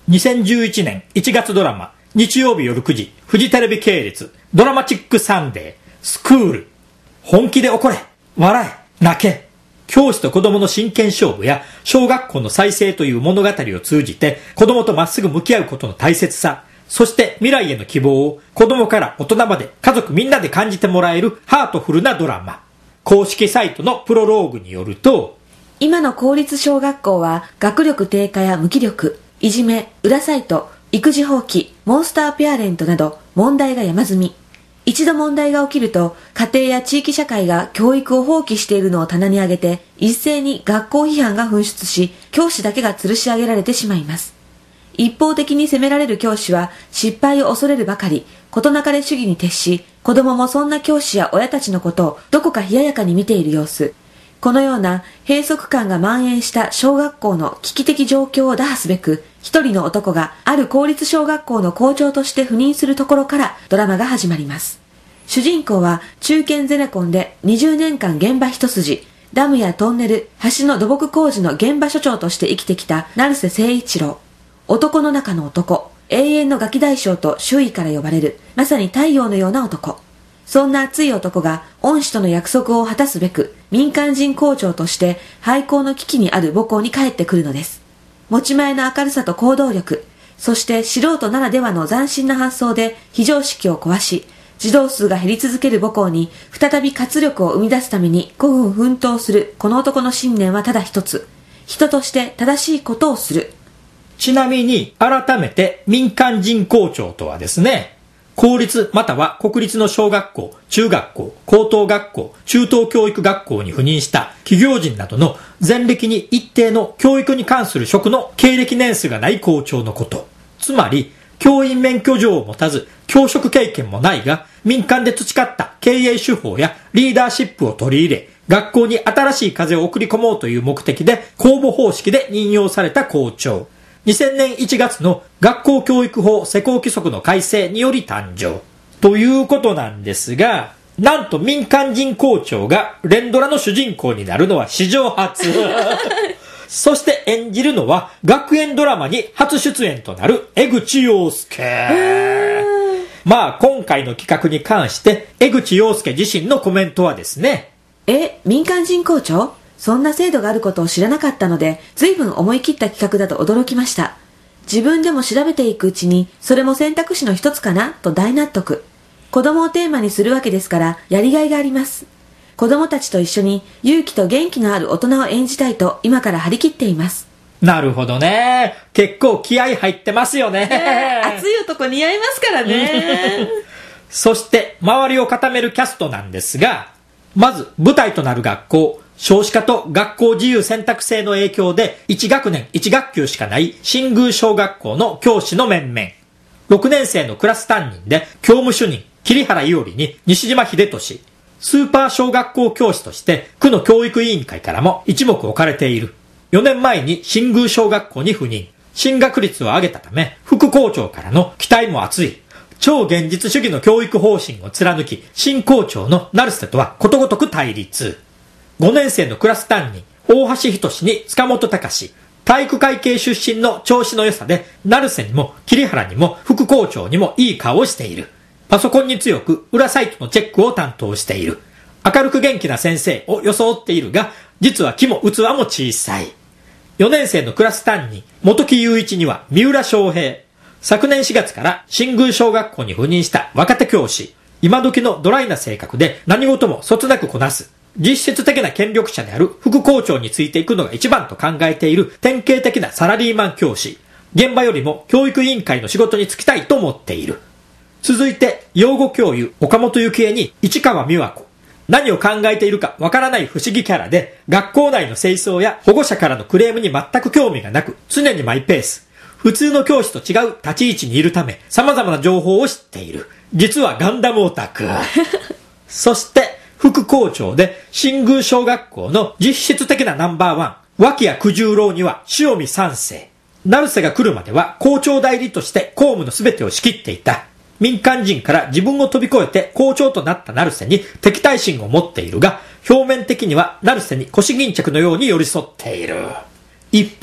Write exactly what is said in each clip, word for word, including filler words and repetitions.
にせんじゅういちねんいちがつドラマ、日曜日夜くじ、フジテレビ系列、ドラマチックサンデー、スクール。本気で怒れ、笑え、泣け。教師と子供の真剣勝負や小学校の再生という物語を通じて子供とまっすぐ向き合うことの大切さ、そして未来への希望を子供から大人まで家族みんなで感じてもらえるハートフルなドラマ。公式サイトのプロローグによると、 今の公立小学校は学力低下や無気力、いじめ、裏サイト、育児放棄、モンスターペアレントなど問題が山積み。一度問題が起きると家庭や地域社会が教育を放棄しているのを棚に上げて一斉に学校批判が噴出し、教師だけが吊るし上げられてしまいます。一方的に責められる教師は失敗を恐れるばかり、事なかれ主義に徹し、子供もそんな教師や親たちのことをどこか冷ややかに見ている様子。このような閉塞感が蔓延した小学校の危機的状況を打破すべく、一人の男がある公立小学校の校長として赴任するところからドラマが始まります。主人公は中堅ゼネコンでにじゅうねんかん現場一筋、ダムやトンネル、橋の土木工事の現場所長として生きてきた成瀬誠一郎。男の中の男、永遠のガキ大将と周囲から呼ばれる、まさに太陽のような男。そんな熱い男が恩師との約束を果たすべく民間人校長として廃校の危機にある母校に帰ってくるのです。持ち前の明るさと行動力、そして素人ならではの斬新な発想で非常識を壊し、児童数が減り続ける母校に再び活力を生み出すために孤軍奮闘するこの男の信念はただ一つ。人として正しいことをする。 ちなみに改めて民間人校長とはですね、公立または国立の小学校、中学校、高等学校、中等教育学校に赴任した企業人などの前歴に一定の教育に関する職の経歴年数がない校長のこと。つまり、教員免許状を持たず、教職経験もないが、民間で培った経営手法やリーダーシップを取り入れ、学校に新しい風を送り込もうという目的で公募方式で任用された校長。にせんねんいちがつの学校教育法施行規則の改正により誕生ということなんですが、なんと民間人校長が連ドラの主人公になるのは史上初そして演じるのは学園ドラマに初出演となる江口洋介。まあ今回の企画に関して江口洋介自身のコメントはですね、 え、民間人校長？そんな制度があることを知らなかったので、随分思い切った企画だと驚きました。自分でも調べていくうちに、それも選択肢の一つかなと大納得。子供をテーマにするわけですから、やりがいがあります。子供たちと一緒に勇気と元気のある大人を演じたいと今から張り切っています。 なるほどね。結構気合入ってますよね。 ね、熱い男似合いますからねそして周りを固めるキャストなんですが、まず舞台となる学校、少子化と学校自由選択制の影響でいち学年いち学級しかない新宮小学校の教師の面々。ろくねん生のクラス担任で教務主任桐原伊織に西島秀俊。スーパー小学校教師として区の教育委員会からも一目置かれている。よねんまえに新宮小学校に赴任。進学率を上げたため副校長からの期待も厚い。超現実主義の教育方針を貫き、新校長の成瀬とはことごとく対立。ごねん生のクラス担任、大橋仁に塚本隆。体育会系出身の調子の良さで、成瀬にも桐原にも副校長にもいい顔をしている。パソコンに強く、裏サイトのチェックを担当している。明るく元気な先生を装っているが、実は気も器も小さい。よねん生のクラス担任、本木雄一には三浦翔平。昨年しがつから新宮小学校に赴任した若手教師。今時のドライな性格で何事もそつなくこなす。実質的な権力者である副校長についていくのが一番と考えている典型的なサラリーマン教師。現場よりも教育委員会の仕事に就きたいと思っている。続いて、養護教諭岡本幸恵に市川美和子。何を考えているかわからない不思議キャラで、学校内の清掃や保護者からのクレームに全く興味がなく、常にマイペース。普通の教師と違う立ち位置にいるため、様々な情報を知っている。実はガンダムオタク。そして、副校長で新宮小学校の実質的なナンバーワン、脇谷九十郎には塩見三世。成瀬が来るまでは校長代理として公務の全てを仕切っていた。民間人から自分を飛び越えて校長となった成瀬に敵対心を持っているが、表面的には成瀬に腰巾着のように寄り添っている。一方、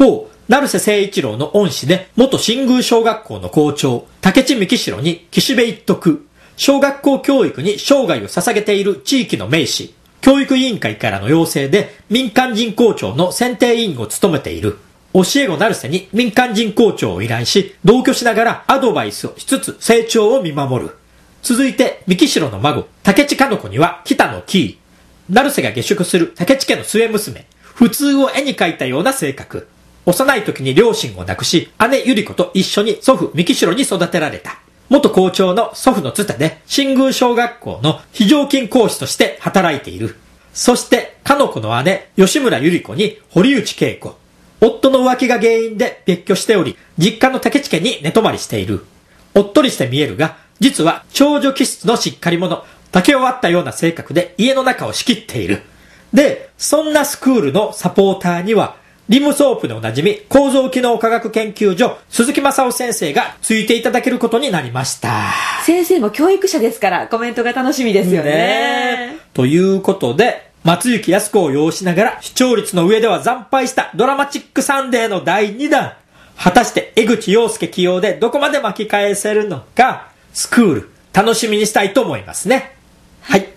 成瀬誠一郎の恩師で、元新宮小学校の校長、竹地幹城に岸辺一徳、小学校教育に生涯を捧げている地域の名士、教育委員会からの要請で民間人校長の選定委員を務めている。教え子成瀬に民間人校長を依頼し、同居しながらアドバイスをしつつ成長を見守る。続いて、幹城の孫、竹地かの子には北野キー。成瀬が下宿する竹地家の末娘、普通を絵に描いたような性格。幼い時に両親を亡くし、姉ゆり子と一緒に祖父幹城に育てられた。元校長の祖父のつてで、新宮小学校の非常勤講師として働いている。そして、かの子の姉、吉村ゆり子に堀内恵子。夫の浮気が原因で別居しており、実家の竹地家に寝泊まりしている。おっとりして見えるが、実は長女気質のしっかり者、竹を割ったような性格で家の中を仕切っている。で、そんなスクールのサポーターには、リムソープでおなじみ構造機能科学研究所鈴木正夫先生がついていただけることになりました。 先生も教育者ですからコメントが楽しみですよね。ねということで、松雪靖子を擁しながら視聴率の上では惨敗したドラマチックサンデーのだいにだん。果たして江口洋介起用でどこまで巻き返せるのか、スクール楽しみにしたいと思いますね。はい。